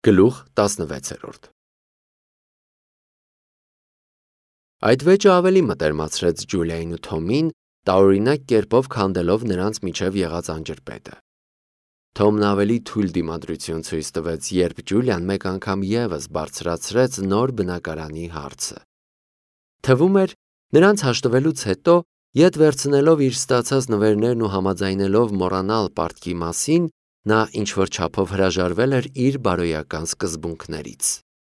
Գլուխ 16 Այդ վեճը ավելի մտերմացրեց Ջուլիային ու Թոմին, տարօրինակ կերպով քանդելով նրանց միջև եղած անջրպետը։ Թոմն ավելի թույլ դիմադրություն ցույց տվեց, երբ Ջուլիան մեկ անգամ ևս բարձրացրեց նոր բնակարանի հարցը։ Թվում էր, նրանց հաշտվելուց հետո, ետ վերցնելով իր ստացած նվերներն ու համաձայնելով մոռանալ պարտքի մասին, նա ինչ-որ չափով հրաժարվել էր իր բարոյական սկզբունքներից։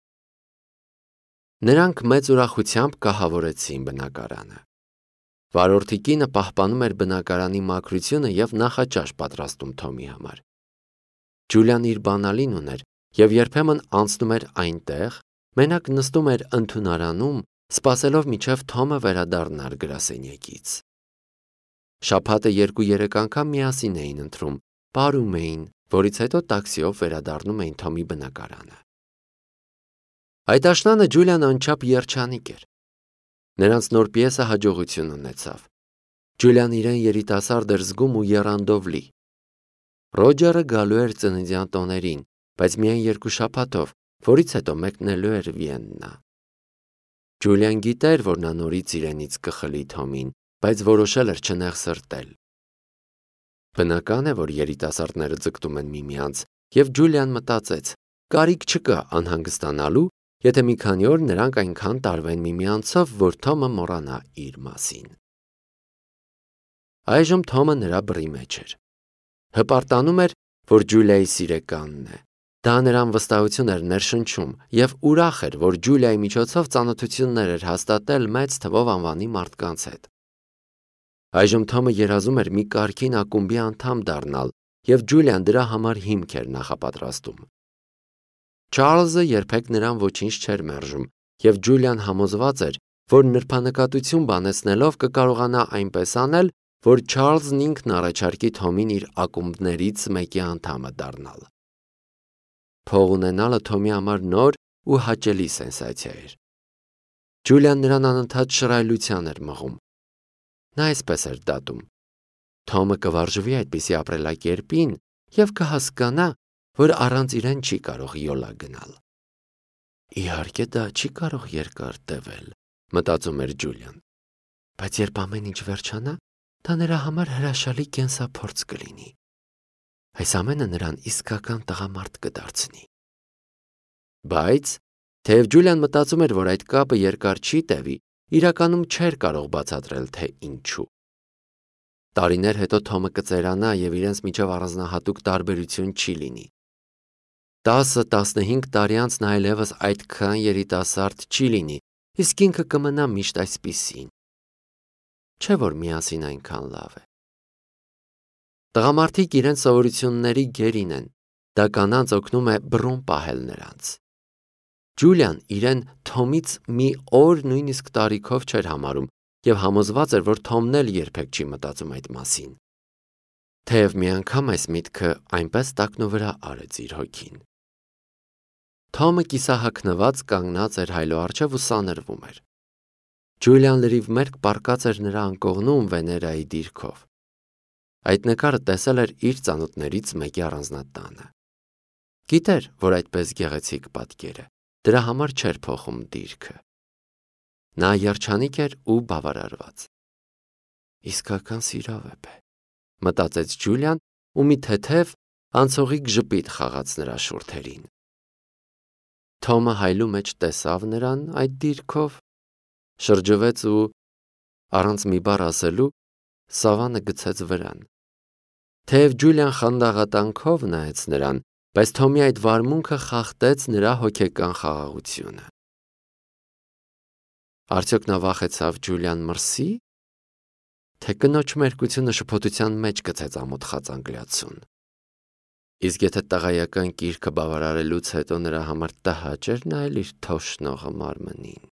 Նրանք մեծ ուրախությամբ կահավորեցին բնակարանը։ Վարորդի կինը պահպանում էր բնակարանի մաքրությունը և նախաճաշ պատրաստում Թոմի համար։ Ջուլիան իր բանալին ուներ և երբեմն անցնում էր այնտեղ, մենակ նստում էր ընդունարանում, սպասելով մինչև Թոմը վերադառնար գրասենյակից։ Շաբաթը 2-3 անգամ միասին էին ընթրում, պարում էին, որից հետո տաքսիով վերադառնում էին Թոմի բնակարանը։ Այդ աշնանը Ջուլիան անչափ երջանիկ էր։ Նրանց նոր պիեսը հաջողություն ունեցավ։ Ջուլիան իրեն երիտասարդ էր զգում ու եռանդով լի։ Ռոջերը գալու էր ծննդյան տոներին, բայց միայն 2 շաբաթով, որից հետո մեկնելու էր Վիեննա։ Ջուլիան գիտեր, որ նա նորից իրենից կխլի Թոմին, բայց որոշել էր չնեղսրտել։ Բնական է, որ երիտասարդները ձգտում են միմյանց, և Ջուլիան մտածեց, կարիք չկա անհանգստանալու, եթե մի քանի օր նրանք այնքան տարվեն միմյանցով, որ Թոմը մոռանա իր մասին։ Այժմ Թոմը նրա բռի մեջ էր։ Հպարտանում էր, որ Ջուլիայի սիրեկանն է։ Դա նրան վստահություն էր ներշնչում և ուրախ էր, որ Ջուլիայի միջոցով ծանոթություններ էր հաստատել մեծ թվով անվանի մարդկանց հետ։ Այժմ Թոմը երազում էր մի կարգին ակումբի անդամ դառնալ, և Ջուլիան դրա համար հիմք էր նախապատրաստում։ Չարլզը երբեք նրան ոչինչ չէր մերժում, և Ջուլիան համոզված էր, որ նրբանկատություն բանեցնելով կկարողանա այնպես անել, որ Չարլզն ինքն առաջարկի Թոմին իր ակումբներից մեկի անդամը դառնալ։ Փող ունենալը Թոմի համար նոր ու հաճելի սենսացիա էր։ Ջուլիան նրան անընդհատ շռայլության էր մղում։ Նա այսպես էր դատում. Թոմը կվարժվի այդպիսի ապրելակերպին և կհասկանա, որ առանց իրեն չի կարող յոլա գնալ։ Իհարկե դա չի կարող երկար տևել, մտածում էր Ջուլիան, բայց երբ ամեն ինչ վերջանա, դա նրա համար հրաշալի կենսափորձ կլինի։ Այս ամենը նրան իսկական տղամարդ կդարձնի։ Բայց, թեև Ջուլիան մտածում էր, որ այդ կապը երկար չի տևի, իրականում չէր կարող բացատրել, թե ինչու։ Տարիներ հետո Թոմը կծերանա և իրենց միջև առանձնահատուկ տարբերություն չի լինի։ 10-15 տարի անց նա այլևս այդքան երիտասարդ չի լինի, իսկ ինքը կմնա միշտ այսպիսին։ Չէ՞ որ միասին այնքան լավ է։ Տղամարդիկ իրենց սովորությունների գերին են, դա կանանց օգնում է բռուն պահել նրանց։ Ջուլիան իրեն Թոմից մի օր նույնիսկ տարիքով չէր համարում և համոզված էր, որ Թոմն էլ երբեք չի մտածում այդ մասին։ Թեև մի անգամ այս միտքը այնպես տակնուվրա արեց իր հոգին։ Թոմը կիսահագնված կանգնած էր հայլո առջև ու սանրվում էր։ Ջուլիան լրիվ մերկ պառկած էր նրա անկողնում Վեներայի դիրքով։ Այդ նկարը տեսել էր իր ծանոթներից մեկի առանձնատանը։ Գիտեր, որ այդպես գեղեցիկ պատկեր է, դրա համար չէր փոխում դիրքը։ Նա երջանիկ էր ու բավարարված։ Իսկական սիրավեպ է, մտածեց Ջուլիան ու մի թեթև անցողիկ ժպիտ խաղաց նրա շուրթերին։ Թոմը հայլու մեջ տեսավ նրան այդ դիրքով, շրջվեց ու առանց մի բառ ասելու սավանը գցեց վրան։ Թեև Ջուլիան խանդաղատանքով նայեց նրան, բայց Թոմի այդ վարմունքը խախտեց նրա հոգեկան խաղաղությունը։ Արդյոք նա վախեցավ Ջուլիան մրսի, թե կնոջ մերկությունը շփոթության մեջ գցեց ամոթխած անգլիացուն։ Իսկ եթե տղայական կիրքը բավարարելուց հետո նրա համար տհաճ էր նայել իր թոշնողը մարմնին։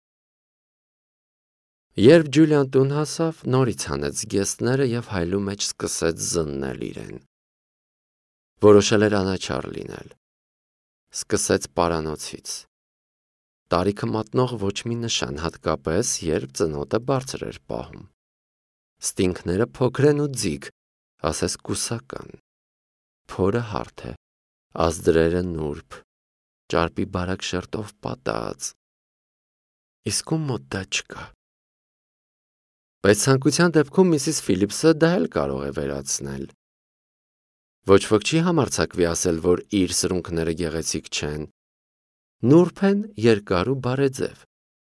Երբ Ջուլիան տուն հասավ, նորից հանեց զգեստները և հայլու մեջ սկսեց զննել իրեն։ Որոշել էր անաչառ լինել։ Սկսեց պարանոցից։ Տարիքը մատնող ոչ մի նշան, հատկապես, երբ ծնոտը բարձր էր պահում։ Ստինգները փոքր են ու ձիգ, ասես կուսական։ Փորը հարթ է, ազդրերը նուրբ, ճարպի բարակ շերտով պատած։ Իսկ ում մոտ դա չկա։ Բայց ցանկության դեպքում Միսիս Ֆիլիպսը դա էլ կարող է վերացնել։ Ոչ ոք չի համարձակվի ասել, որ իր սրունքները գեղեցիկ չեն։ Նուրբ են, երկար ու բարեձև։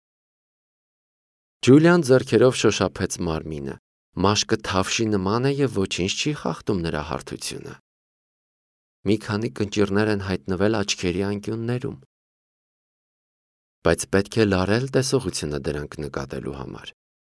Ջուլիան ձեռքերով շոշափեց մարմինը։ Մաշկը թավշի նման է և ոչինչ չի խախտում նրա հարթությունը։ Մի քանի կնճիռներ են հայտնվել աչքերի անկյուններում։ Բայց պետք է լարել տեսողությունը դրանք նկատելու համար։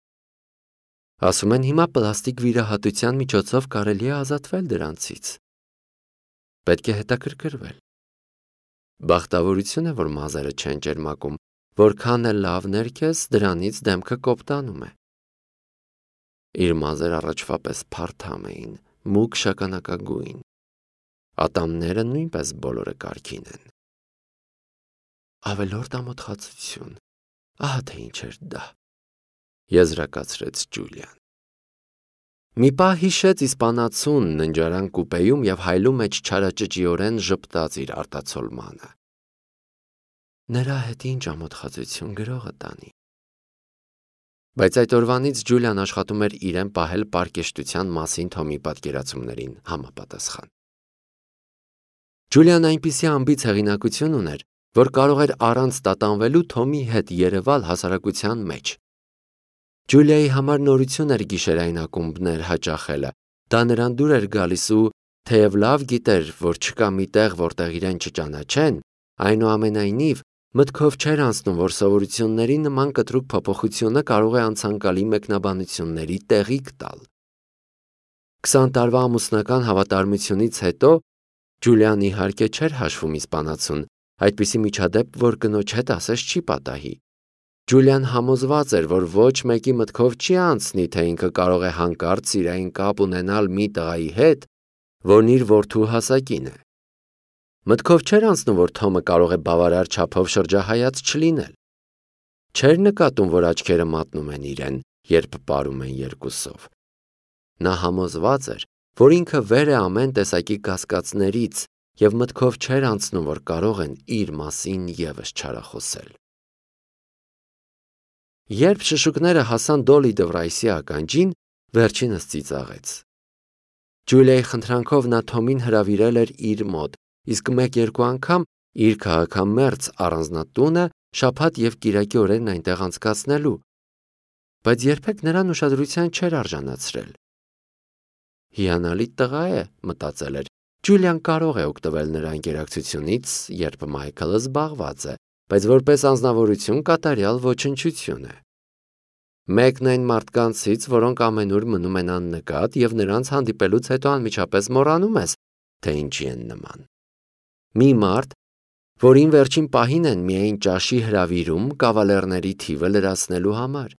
Ասում են հիմա պլաստիկ վիրահատության միջոցով կարելի է ազատվել դրանցից։ Պետք է հետաքրքրվել։ Բախտավորություն է, որ մազերը չեն ճերմակում, որքան էլ լավ ներքես, դրանից դեմքը կոպտանում է։ Իր մազերը առաջվա պես փարթամ էին, մուգ շագանակագույն։ Ատամները նույնպես բոլորը կարգին են։ Ավելորդ ամոթխածություն, ահա թե ինչ էր դա, եզրակացրեց Ջուլիան։ Մի պահ հիշեց իսպանացուն ննջարան կուպեում և հայլու մեջ չարաճճիորեն ժպտաց իր արտացոլմանը։ Նրա հետ ինչ ամոթխածություն գրողը տանի։ Բայց այդ օրվանից Ջուլիան աշխատում էր իրեն պահել պարկեշտության մասին Թոմի պատկերացումներին համապատասխան։ Ջուլիան այնպիսի անբիծ հեղինակություն ուներ, որ կարող էր առանց տատանվելու Թոմի հետ երևալ հասարակության մեջ։ Ջուլիայի համար նորություն էր գիշերային ակումբներ հաճախելը, դա նրան դուր էր գալիս ու, թեև լավ գիտեր, որ չկա մի տեղ, որտեղ իրեն չճանաչեն, այնուամենայնիվ մտքով չէր անցնում, որ սովորությունների նման կտրուկ փոփոխությունը կարող է անցանկալի մեկնաբանությունների տեղիք տալ։ 20 տարվա ամուսնական հավատարմությունից հետո Ջուլիան իհարկե չէր հաշվում իսպանացուն, այդպիսի միջադեպ, որ կնոջ հետ ասես չի պատահի։ Ջուլիան համոզված էր, որ ոչ մեկի մտքով չի անցնի, թե ինքը կարող է հանկարծ սիրային կապ ունենալ մի տղայի հետ, որն իր որդու հասակին է։ Մտքով չէր անցնում, որ Թոմը կարող է բավարար չափով շրջահայաց չլինել։ Չէր նկատում, որ աչքերը մատնում են իրեն, երբ պարում են երկուսով։ Նա համոզված էր, որ ինքը վեր է ամեն տեսակի կասկածներից և մտքով չէր անցնում, որ կարող են իր մասին ևս չարախոսել։ Երբ շշուկները հասան Դոլի Դվրայսի ականջին, վերջինս ծիծաղեց։ Ջուլիայի խնդրանքով նա Թոմին հրավիրել էր իր մոտ, իսկ մեկ-երկու անգամ իր քաղաքամերձ առանձնատունը շաբաթ և կիրակի օրերն այնտեղ անցկացնելու, բայց երբեք նրան ուշադրության չէր արժանացրել։ Հիանալի տղա է, մտածել էր, Ջուլիան կարող է օգտվել նրա ընկերակցությունից, երբ Մայքլը զբաղված է, բայց որպես անձնավորություն կատարյալ ոչնչություն է։ Մեկն այն մարդկանցից, որոնք ամենուր մնում են աննկատ և նրանց հանդիպելուց հետո անմիջապես մոռանում ես, թե ինչի են նման։ Մի մարդ, որին վերջին պահին են միայն ճաշի հրավիրում կավալերների թիվը լրացնելու համար։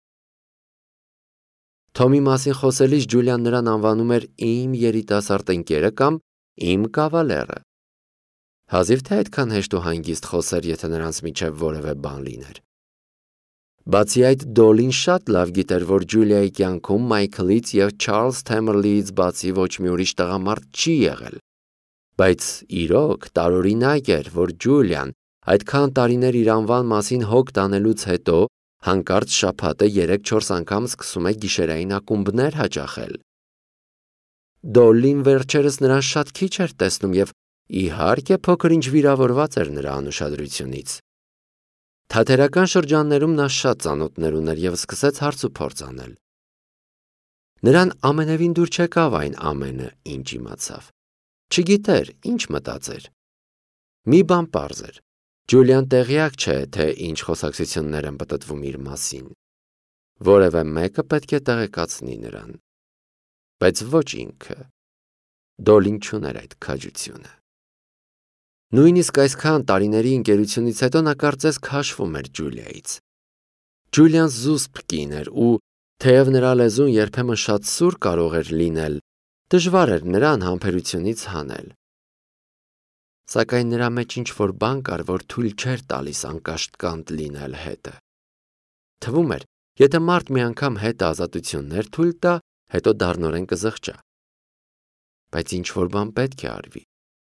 Թոմի մասին խոսելիս Ջուլիան նրան անվանում էր իմ երիտասարդ ընկերը կամ իմ կավալերը։ Հազիվ թե այդքան հեշտ ու հանգիստ խոսեր, եթե նրանց միջև որևէ բան լիներ։ Բացի այդ, Դոլին շատ լավ գիտեր, որ Ջուլիայի կյանքում Մայքլից և Չարլզ Թեմերլիից բացի ոչ մի ուրիշ տղամարդ չի եղել։ Բայց իրոք տարօրինակ էր, որ Ջուլիան այդքան տարիներ իր անվան մասին հոգ տանելուց հետո հանկարծ շաբաթը 3-4 անգամ սկսում է գիշերային ակումբներ հաճախել։ Դոլին վերջերս նրան շատ քիչ էր տեսնում և իհարկե փոքր-ինչ վիրավորված էր նրա անուշադրությունից։ Թատերական շրջաններում նա շատ ծանոթներ ուներ և սկսեց հարց ու փորձ անել։ Նրան ամենևին դուր չեկավ այն ամենը, ինչ իմացավ։ Չգիտեր, ինչ մտածեր։ Մի բան պարզ էր. Ջուլիան տեղյակ չէ, թե ինչ խոսակցություններ են պտտվում իր մասին։ Որևէ մեկը պետք է տեղեկացնի նրան։ Բայց ոչ ինքը։ Դոլին չուներ այդ քաջությունը։ Նույնիսկ այսքան տարիների ընկերությունից հետո նա կարծես քաշվում էր Ջուլիայից։ Ջուլիան զուսպ կին էր ու, թեև նրա լեզուն երբեմն շատ սուր կարող էր լինել, դժվար էր նրան համբերությունից հանել։ Սակայն նրա մեջ ինչ-որ բան կար, որ թույլ չէր տալիս անկաշտկանտ լինել հետը։ Թվում էր, եթե մարդ մի անգամ հետը ազատություններ թույլ տա, հետո դառնորեն կզղջա։ Բայց ինչ-որ բան պետք է արվի։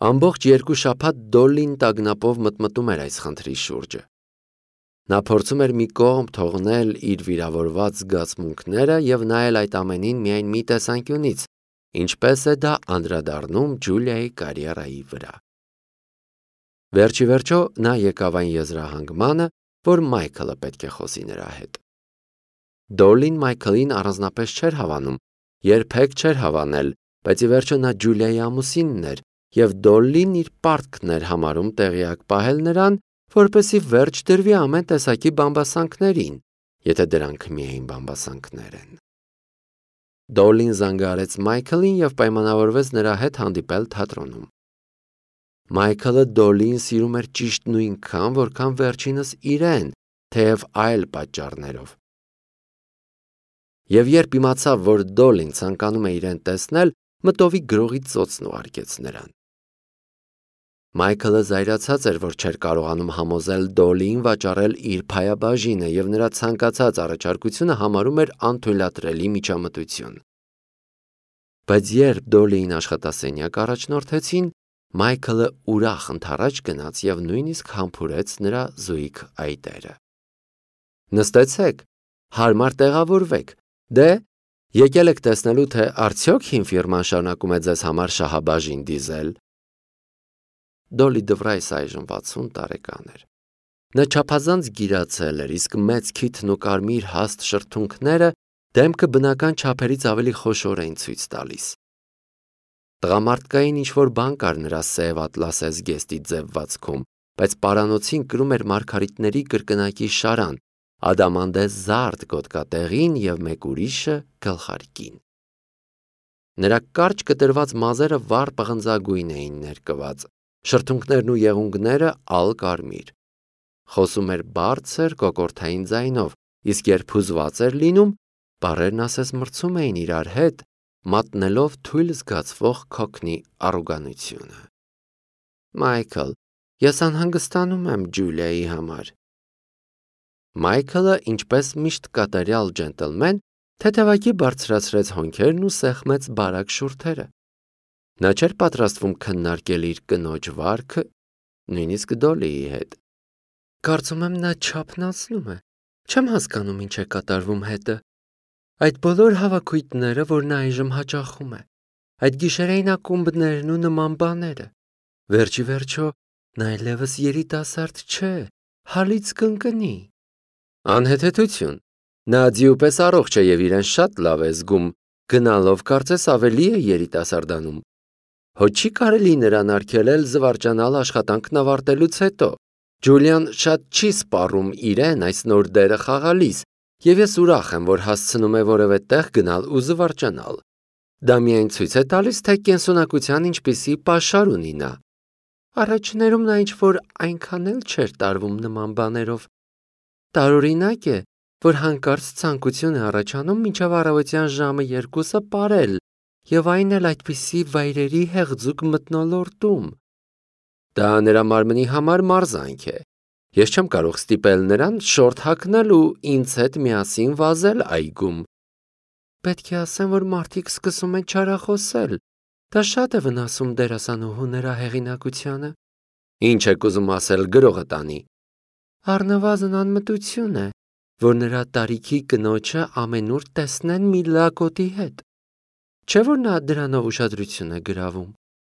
Ամբողջ 2 շաբաթ Դոլլին տագնապով մտմտում էր այս խնդրի շուրջը։ Նա փորձում էր մի կողմ թողնել իր վիրավորված զգացմունքները եւ նայել այդ ամենին միայն մի տեսանկյունից, ինչպես է դա անդրադառնում Ջուլիայի կարիերայի վրա։ Վերջի վերջո նա եկավ այն եզրահանգմանը, որ Մայքլը պետք է խոսի նրա հետ։ Դոլլին Մայքլին առանձնապես չէր հավանում, երբեք չէր հավանել, բայց ի վերջո նա Ջուլիայի ամուսինն էր, եւ Դոլլին իր պարտքն էր համարում տեղյակ պահել նրան, որպեսզի վերջ դրվի ամեն տեսակի բամբասանքներին, եթե դրանք միայն բամբասանքներ են։ Դոլլին զանգահարեց Մայքլին եւ պայմանավորվեց նրա հետ հանդիպել թատրոնում։ Մայքլը Դոլլին սիրում էր ճիշտ նույնքան, որքան վերջինս իրեն, թեև այլ պատճառներով։ Եվ երբ իմացավ, որ Դոլլին ցանկանում է իրեն տեսնել, մտովի գրողի ծոցն ուղարկեց նրան։ Մայքլը զայրացած էր, որ չէր կարողանում համոզել Դոլլիին վաճառել իր փայաբաժինը եւ նրա ցանկացած առաջարկությունը համարում էր անթույլատրելի միջամտություն։ Բայց երբ Դոլլիին աշխատասենյակ առաջնորդեցին, Մայքլը ուրախ ընդառաջ գնաց եւ նույնիսկ համբուրեց նրա զույգ այտերը։ Նստեցեք, հարմար տեղավորվեք։ Դե, եկել եք տեսնելու, թե արդյոք հին ֆիրման շարունակում է ձեզ համար շահաբաժին դիզել։ Դոլլի Դվրայս այժմ 60 տարեկան էր։ Նա չափազանց գիրացել էր, իսկ մեծ քիթն ու կարմիր հաստ շրթունքները դեմքը բնական չափերից ավելի խոշոր էին ցույց տալիս։ Տղամարդկային ինչ-որ բան կար նրա սև ատլասե զգեստի ձևվածքում, բայց պարանոցին կրում էր մարգարիտների կրկնակի շարան, ադամանդե զարդ գոտկատեղին եւ մեկ ուրիշը գլխարկին։ Նրա կարճ կտրված մազերը վառ պղնձագույն էին ներկված, շրթունքներն ու եղունգները ալ կարմիր։ Խոսում էր բարձր կոկորդային ձայնով, իսկ երբ հուզված էր լինում, բառերն ասես մրցում էին իրար հետ, մատնելով թույլ զգացվող քոքնի առոգանությունը։ Մայքլ, ես անհանգստանում եմ Ջուլիայի համար։ Մայքլը, ինչպես միշտ կատարյալ ջենտլմեն, թեթևակի բարձրացրեց հոնքերն ու սեղմեց բարակ շուրթերը։ Նա չէր պատրաստվում քննարկել իր կնոջ վարքը, նույնիսկ Դոլլիի հետ։ Կարծում եմ նա չափնացնում է։ Չեմ հասկանում ինչ է կատարվում հետը։ Այդ բոլոր հավաքույթները, որ նա այժմ հաճախում է, այդ գիշերային ակումբներն ու նման բաները։ Վերջի վերջո, նա այլևս երիտասարդ չէ, հալից կընկնի։ Անհեթեթություն։ Նա ձիուպես առողջ է եւ իրեն շատ լավ է զգում, գնալով կարծես ավելի է երիտասարդանում։ Հո չի կարելի նրան արգելել զվարճանալ աշխատանքն ավարտելուց հետո։ Ջուլիան շատ չի սպառում իրեն այս նոր դերը խաղալիս, եւ ես ուրախ եմ, որ հասցնում է որևէ տեղ գնալ ու զվարճանալ։ Դա միայն ցույց է տալիս, թե կենսունակության ինչպիսի պաշար ունի նա։ Առաջներում նա ինչ-որ այնքան էլ չէր տարվում նման բաներով։ Տարօրինակ է, որ հանկարծ ցանկություն է առաջանում մինչև առավոտյան ժամը 2-ը պարել, եւ այն էլ այդպիսի վայրերի հեղձուկ մթնոլորտում։ Դա նրա մարմնի համար մարզանք է։ Ես չեմ կարող ստիպել նրան շորթ հագնել ու ինձ հետ միասին վազել այգում։ Պետք է ասեմ, որ մարդիկ սկսում են չարախոսել։ Դա շատ է վնասում դերասանուհու նրա հեղինակությանը։ Ինչ եք ուզում ասել գրողը տանի։ Առնվազն անմտություն է, որ նրա տարիքի կնոջը ամենուր տեսնեն մի լակոտի հետ։ Չէ՞ որ նա դրանով ուշադրություն է գրավում։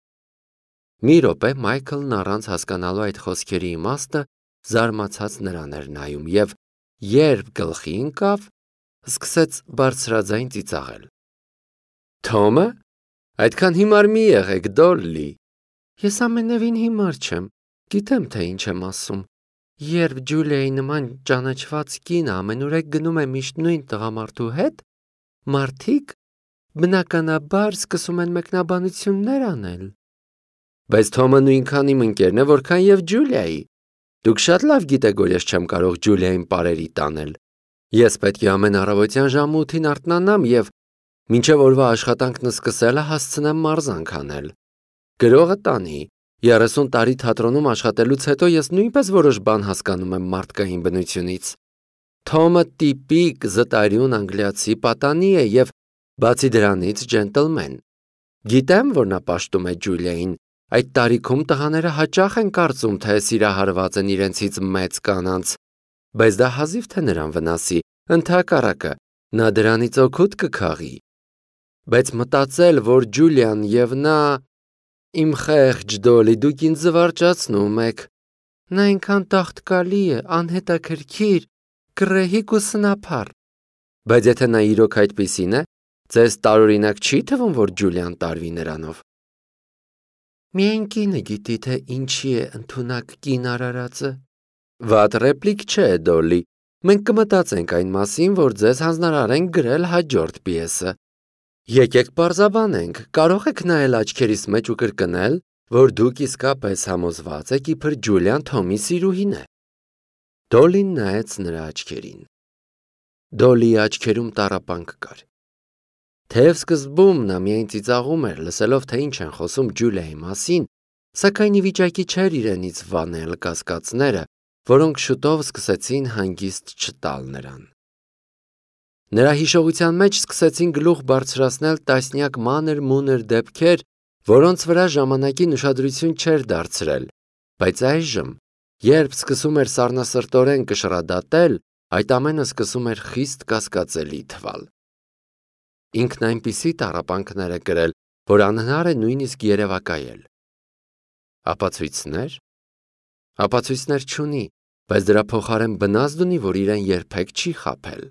Մի րոպե Մայքլն առանց հասկանալու այդ խոսքերի իմաստը զարմացած նրան էր նայում եւ երբ գլխի ընկավ, սկսեց բարձրաձայն ծիծաղել։ Թոմը, այդքան հիմար մի եղեք, Դոլլի։ Ես ամենևին հիմար չեմ, գիտեմ թե ինչ եմ ասում։ Երբ Ջուլիայի նման ճանաչված կինը ամենուրեք գնում է միշտ նույն տղամարդու հետ, մարդիկ բնականաբար սկսում են մեկնաբանություններ անել։ Բայց Թոմը նույնքան իմ ընկերն է, որքան եւ Ջուլիայի։ Դուք շատ լավ գիտեք, որ ես չեմ կարող Ջուլիային պարերի տանել։ Ես պետք է ամեն առավոտյան ժամը 8-ին արթնանամ եւ մինչեւ օրվա աշխատանքն սկսելը հասցնեմ մարզանք անել։ Գրողը տանի, 30 տարի թատրոնում աշխատելուց հետո ես նույնպես որոշ բան հասկանում եմ մարդկային բնությունից։ Թոմը տիպիկ զտարյուն անգլիացի պատանի է եւ բացի դրանից ջենտլմեն։ Գիտեմ, որ նա պաշտում է Ջուլիային, Այդ տարիքում տղաները հաճախ են կարծում, թե սիրահարված են իրենցից մեծ կանանց, բայց դա հազիվ թե նրան վնասի, ընդհակառակը, նա դրանից օգուտ կքաղի։ Բայց մտածել, որ Ջուլիան եւ նա… Իմ խեղճ Դոլի, դուք ինձ զվարճացնում եք։ Նա այնքան տաղտկալի է, անհետաքրքիր, գռեհիկ ու սնափառ։ Բայց եթե նա իրոք այդպիսին է, ձեզ տարօրինակ չի թվում, որ Ջուլիան տարվի նրանով։ Միայն կինը գիտի, թե ինչի է ընդունակ կին արարածը։ Վատ ռեպլիկ չէ, Դոլի։ Մենք կմտածենք այն մասին, որ ձեզ հանձնարարենք գրել հաջորդ պիեսը։ Եկեք պարզաբանենք, կարող եք նայել աչքերիս մեջ ու կրկնել, որ դուք իսկապես համոզված եք, իբր Ջուլիան Թոմի սիրուհին է։ Դոլին նայեց նրա աչքերին։ Դոլիի աչքերում տառապանք կար։ Թեև սկզբում նա միայն ծիծաղում էր, լսելով, թե ինչ են խոսում Ջուլիայի մասին, սակայն ի վիճակի չէր իրենից վանել կասկածները, որոնք շուտով սկսեցին հանգիստ չտալ նրան։ Նրա հիշողության մեջ սկսեցին գլուխ բարձրացնել տասնյակ մանր-մունր դեպքեր, որոնց վրա ժամանակին ուշադրություն չէր դարձրել, բայց այժմ, երբ սկսում էր սառնասրտորեն կշռադատել, այդ ամենը սկսում էր խիստ կասկածելի թվալ։ Ինքն այնպիսի տառապանքներ է կրել, որ անհնար է նույնիսկ երևակայել։ Ապացույցներ։ Ապացույցներ չունի, բայց դրա փոխարեն բնազդ ունի, որ իրեն երբեք չի խաբել։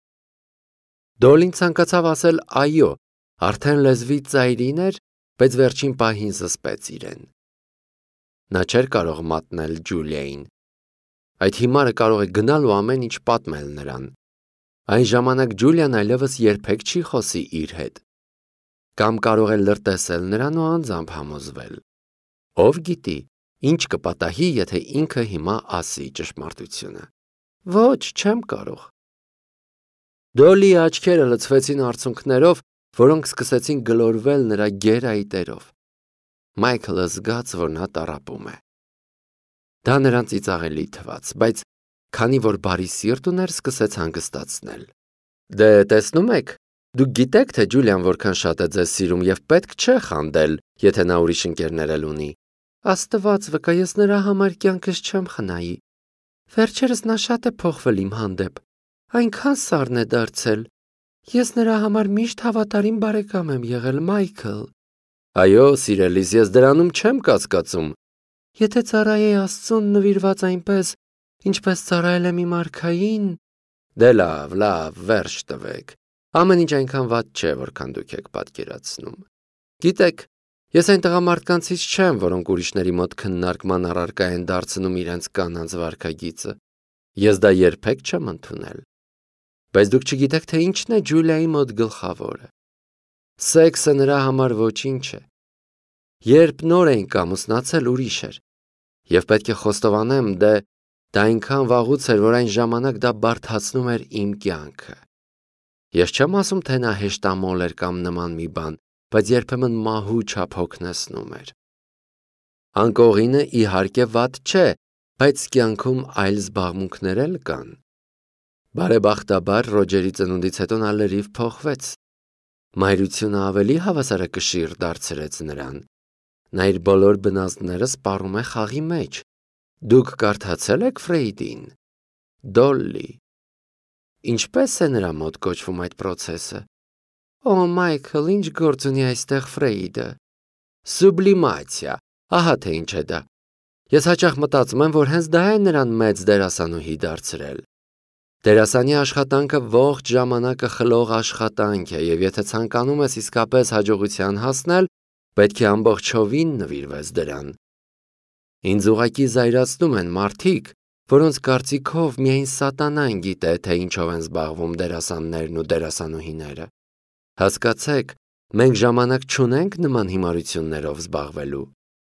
Դոլին ցանկացավ ասել այո, արդեն լեզվի ծայրին էր, բայց վերջին պահին զսպեց իրեն։ Նա չէր կարող մատնել Ջուլիային։ Այդ հիմարը կարող է գնալ ու ամեն ինչ պատմել նրան։ Այն ժամանակ Ջուլիան այլևս երբեք չի խոսի իր հետ։ Կամ կարող է լրտեսել նրան ու անձամբ համոզվել։ Ով գիտի, ինչ կպատահի, եթե ինքը հիմա ասի ճշմարտությունը։ Ոչ, չեմ կարող։ Դոլիի աչքերը լցվեցին արցունքներով, որոնք սկսեցին գլորվել նրա գերայտերով։ Մայքլը զգաց, որ նա տառապում է։ Դա նրան ծիծաղելի թվաց, բայց քանի որ բարի սիրտ ուներ, սկսեց հանգստացնել։ Դե տեսնում եք, դուք գիտեք, թե Ջուլիան որքան շատ է ձեզ սիրում եւ պետք չէ խանդել, եթե նա ուրիշ ընկերներ էլ ունի։ Աստված վկա, ես նրա համար կյանքս չեմ խնայի։ Վերջերս նա շատ է փոխվել իմ հանդեպ։ Այնքան սառն է դարձել։ Ես նրա համար միշտ հավատարիմ բարեկամ եմ եղել, Մայքլ։ Այո, սիրելիս, ես դրանում չեմ կասկածում։ Եթե ծառայեի Աստծուն նվիրված այնպես, ինչպես ծառայել եմ իմ արքային… Դե լավ, վերջ տվեք։ Ամեն ինչ այնքան վատ չէ, որքան դուք եք պատկերացնում։ Գիտեք, ես այն տղամարդկանցից չեմ, որոնք ուրիշների մոտ քննարկման առարկա են դարձնում իրենց կանանց վարքագիծը։ Ես դա երբեք չեմ ընդունել։ Բայց դուք չգիտեք, թե ինչն է Ջուլիայի մոտ գլխավորը։ Սեքսը նրա համար ոչինչ է։ Երբ նոր էինք ամուսնացել, ուրիշ էր։ Եվ պետք է խոստովանեմ, դա այնքան վաղուց էր, որ այն ժամանակ դա բարդացնում էր իմ կյանքը։ Ես չեմ ասում, թե նա հեշտամոլ էր կամ նման մի բան, բայց երբեմն մահու չափ հոգնեցնում էր։ Անկողինը իհարկե վատ չէ, բայց կյանքում այլ զբաղմունքներ էլ կան։ Բարեբախտաբար Ռոջերի ծնունդից հետո նա լրիվ փոխվեց։ Մայրությունը ավելի հավասարակշիռ դարձրեց նրան։ Նա իր բոլոր բնազդները սպառում է խաղի մեջ։ Դուք կարդացել եք Ֆրեյդին։ Դոլլի։ Ինչպես է նրա մոտ կոչվում այդ process-ը։ Օ, Մայքլ, ինչ գործ ունի այստեղ Ֆրեյդը։ Սուբլիմացիա, ահա թե ինչ է դա։ Ես հաճախ մտածում եմ, որ հենց դա է նրան մեծ դերասանուհի դարձրել։ Դերասանի աշխատանքը ողջ ժամանակը խլող աշխատանք է, եւ եթե ցանկանում ես իսկապես հաջողության հասնել, պետք է ամբողջովին նվիրվես դրան։ Ինձ ուղղակի զայրացնում են մարդիկ, որոնց կարծիքով միայն սատանան գիտե, թե ինչով են զբաղվում դերասաններն ու դերասանուհիները։ Հասկացեք, մենք ժամանակ չունենք նման հիմարություններով զբաղվելու։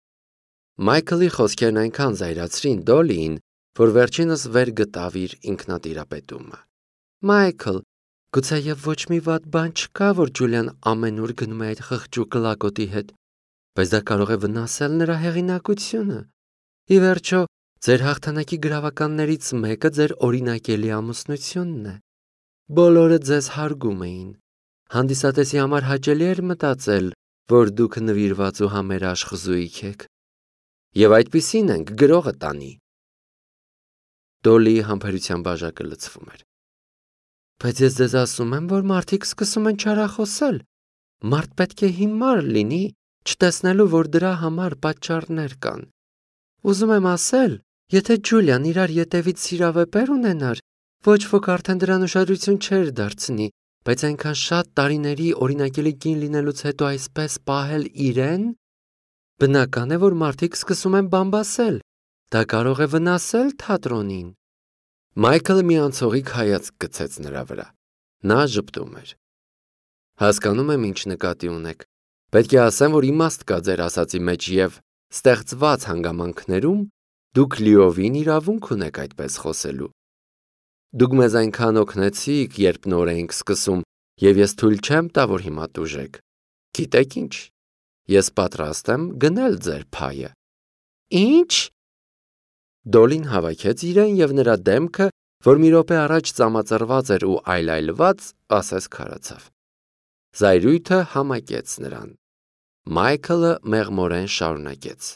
Մայքլի խոսքերն այնքան զայրացրին Դոլիին, որ վերջինս վեր գտավ իր ինքնատիրապետումը։ Մայքլ, գուցեև ոչ մի վատ բան չկա, որ Ջուլիան ամենուր գնում է այդ խղճուկ լակոտի հետ, բայց դա կարող է վնասել նրա հեղինակությունը։ Ի վերջո, ձեր հաղթանակի գրավականներից մեկը ձեր օրինակելի ամուսնությունն է։ Բոլորը ձեզ հարգում էին։ Հանդիսատեսի համար հաճելի էր մտածել, որ դուք նվիրված ու համերաշխ զույգ եք։ Եվ այդպիսին ենք, գրողը տանի։ Դոլիի համբերության բաժակը լցվում էր։ Բայց ես ձեզ ասում եմ, որ մարդիկ սկսում են չարախոսել։ Մարդ պետք է հիմար լինի, չտեսնելու, որ դրա համար պատճառներ կան։ Ուզում եմ ասել, եթե Ջուլիան իրար ետևից սիրավեպեր ունենար, ոչ ոք արդեն դրան ուշադրություն չէր դարձնի, բայց այնքան շատ տարիների օրինակելի կին լինելուց հետո այսպես պահել իրեն, բնական է, որ մարդիկ սկսում են բամբասել։ Դա կարող է վնասել թատրոնին։ Մայքլը մի անցողիկ հայացք գցեց նրա վրա։ Նա ժպտում էր։ Հասկանում եմ, ինչ նկատի ունեք։ Պետք է ասեմ, որ իմաստ կա ձեր ասածի մեջ եւ ստեղծված հանգամանքներում դուք լիովին իրավունք ունեք այդպես խոսելու։ Դուք մեզ այնքան օգնեցիք, երբ նոր էինք սկսում, եւ ես թույլ չեմ տա, որ հիմա տուժեք։ Գիտեք ինչ։ Ես պատրաստ եմ գնել ձեր փայը։ Ինչ։ Դոլին հավաքեց իրեն եւ նրա դեմքը, որ մի րոպե առաջ ծամածրված էր ու այլայլված, ասես քարացավ։ Զայրույթը համակեց նրան։ Մայքլը մեղմորեն շարունակեց.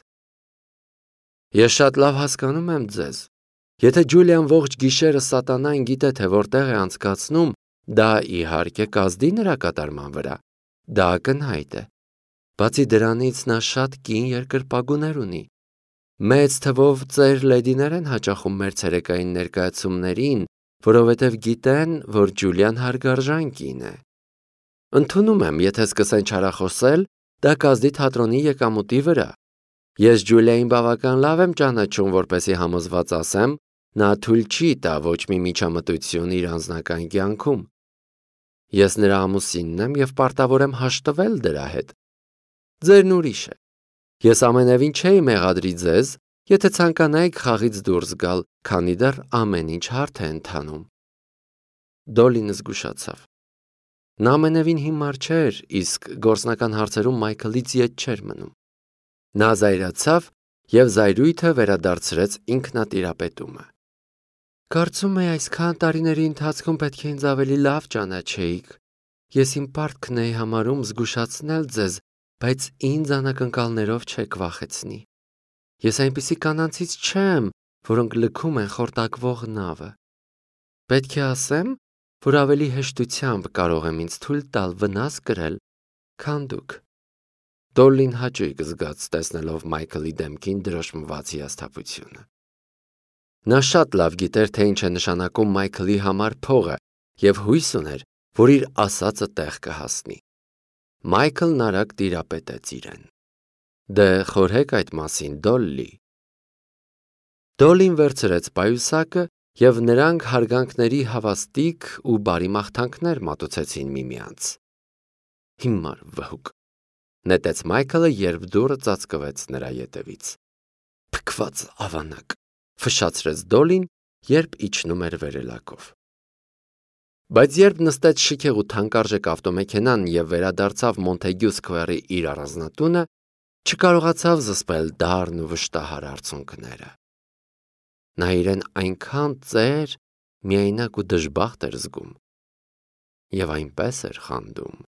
Ես շատ լավ հասկանում եմ ձեզ։ Եթե Ջուլիան ողջ գիշերը սատանային գիտե, թե որտեղ է անցկացնում, դա իհարկե կազդի նրա կատարման վրա։ Դա ակնհայտ է։ Բացի դրանից նա շատ կին երկրպագուներ ունի։ Մեծ թվով ծեր լեդիներ են հաճախում մեր ցերեկային ներկայացումներին, որովհետև գիտեն, որ Ջուլիան հարգարժան կին է։ Ընդունում եմ, եթե սկսեն չարախոսել, դա կազդի թատրոնի եկամուտի վրա։ Ես Ջուլիային բավական լավ եմ ճանաչում, որպեսզի համոզված ասեմ, նա թույլ չի տա ոչ մի միջամտություն իր անձնական կյանքում։ Ես նրա ամուսինն եմ եւ պարտավոր եմ հաշտվել դրա հետ։ Ձերն ուրիշ է։ Ես ամենևին չէի մեղադրի ձեզ, եթե ցանկանայիք խաղից դուրս գալ, քանի դեռ ամեն ինչ հարթ է ընթանում։ Դոլին զգուշացավ։ Նա ամենևին հիմար չէր, իսկ գործնական հարցերում Մայքլից ետ չէր մնում։ Նա զայրացավ եւ զայրույթը վերադարձրեց ինքնատիրապետումը։ Կարծում եմ, այսքան տարիների ընթացքում պետք է ինձ ավելի լավ ճանաչեիք։ Ես իմ պարտքն էի համարում զգուշացնել ձեզ, բայց ինձ անակնկալներով չեք վախեցնի։ Ես այնպիսի կանանցից չեմ, որոնք լքում են խորտակվող նավը։ Պետք է ասեմ, որ ավելի հեշտությամբ կարող եմ ինձ թույլ տալ վնաս կրել, քան դուք։ Դոլին հաճույք զգաց տեսնելով Մայքլի դեմքին դրոշմված հիասթափությունը։ Նա շատ լավ գիտեր, թե ինչ է նշանակում Մայքլի համար փողը եւ հույս ուներ, որ իր ասածը տեղ կհասնի։ Մայքլն արագ տիրապետեց իրեն։ Դե խորհեք այդ մասին, Դոլլի։ Դոլին վերցրեց պայուսակը եւ նրանք հարգանքների հավաստիք ու բարի մաղթանքներ մատուցեցին միմյանց։ Հիմար վհուկ, նետեց Մայքլը, երբ դուռը ծածկվեց նրա ետևից։ Փքված ավանակ, ֆշացրեց Դոլին, երբ իջնում էր վերելակով։ Բայց երբ նստեց շքեղ ու թանկարժեք ավտոմեքենան եւ վերադարձավ Մոնթեգյու Սքվերի իր առանձնատունը, չկարողացավ զսպել դառն ու վշտահար արցունքները։ Նա իրեն այնքան ծեր, միայնակ ու դժբախտ էր զգում։ Եվ այնպես էր խանդում։